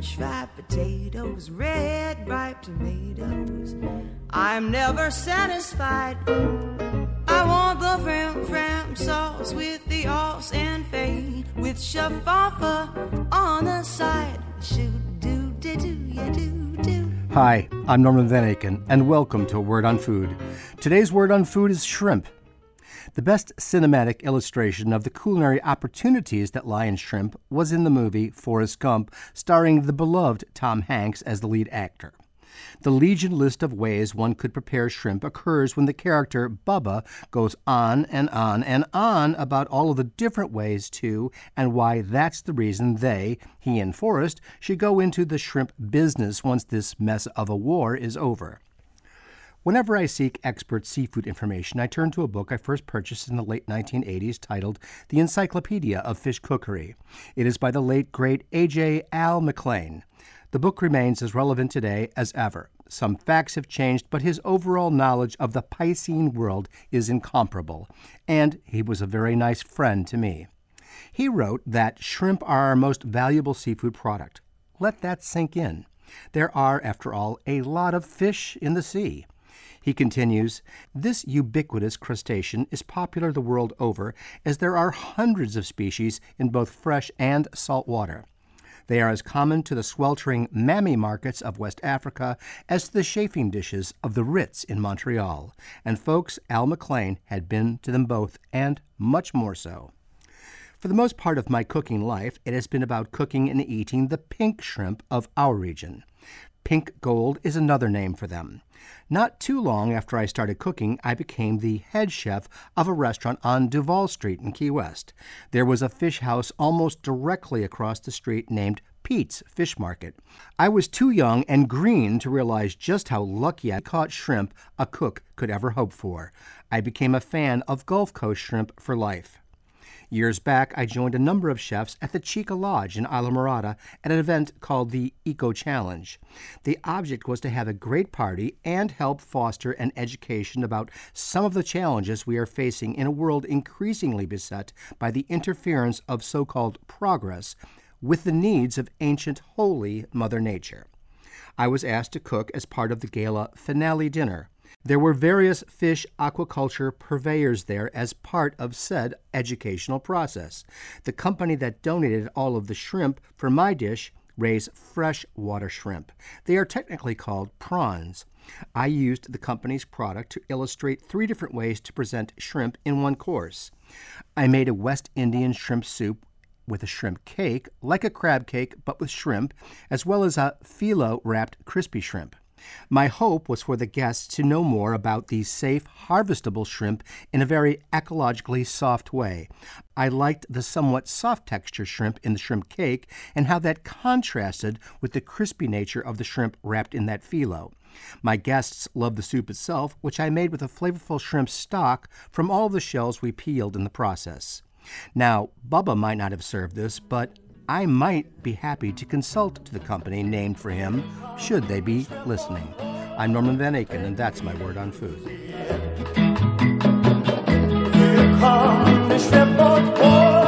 French fried potatoes, red ripe tomatoes. I'm never satisfied. I want the fram sauce with the os and fade, with shaffa on the side. Hi, I'm Norman Van Aken, and welcome to A Word on Food. Today's word on food is shrimp. The best cinematic illustration of the culinary opportunities that lie in shrimp was in the movie Forrest Gump, starring the beloved Tom Hanks as the lead actor. The legion list of ways one could prepare shrimp occurs when the character Bubba goes on and on and on about all of the different ways to and why that's the reason he and Forrest, should go into the shrimp business once this mess of a war is over. Whenever I seek expert seafood information, I turn to a book I first purchased in the late 1980s titled The Encyclopedia of Fish Cookery. It is by the late, great A.J. Al McLean. The book remains as relevant today as ever. Some facts have changed, but his overall knowledge of the Piscine world is incomparable, and he was a very nice friend to me. He wrote that shrimp are our most valuable seafood product. Let that sink in. There are, after all, a lot of fish in the sea. He continues, this ubiquitous crustacean is popular the world over, as there are hundreds of species in both fresh and salt water. They are as common to the sweltering mammy markets of West Africa as to the chafing dishes of the Ritz in Montreal. And folks, Al McLean had been to them both, and much more so. For the most part of my cooking life, it has been about cooking and eating the pink shrimp of our region. Pink gold is another name for them. Not too long after I started cooking, I became the head chef of a restaurant on Duval Street in Key West. There was a fish house almost directly across the street named Pete's Fish Market. I was too young and green to realize just how lucky I caught shrimp a cook could ever hope for. I became a fan of Gulf Coast shrimp for life. Years back, I joined a number of chefs at the Chica Lodge in Islamorada at an event called the Eco Challenge. The object was to have a great party and help foster an education about some of the challenges we are facing in a world increasingly beset by the interference of so-called progress with the needs of ancient holy Mother Nature. I was asked to cook as part of the gala finale dinner. There were various fish aquaculture purveyors there as part of said educational process. The company that donated all of the shrimp for my dish raise freshwater shrimp. They are technically called prawns. I used the company's product to illustrate 3 different ways to present shrimp in one course. I made a West Indian shrimp soup with a shrimp cake, like a crab cake but with shrimp, as well as a phyllo-wrapped crispy shrimp. My hope was for the guests to know more about these safe, harvestable shrimp in a very ecologically soft way. I liked the somewhat soft texture shrimp in the shrimp cake and how that contrasted with the crispy nature of the shrimp wrapped in that phyllo. My guests loved the soup itself, which I made with a flavorful shrimp stock from all the shells we peeled in the process. Now, Bubba might not have served this, but I might be happy to consult to the company named for him, should they be listening. I'm Norman Van Aken, and that's my word on food. Here come the shrimp boat boys.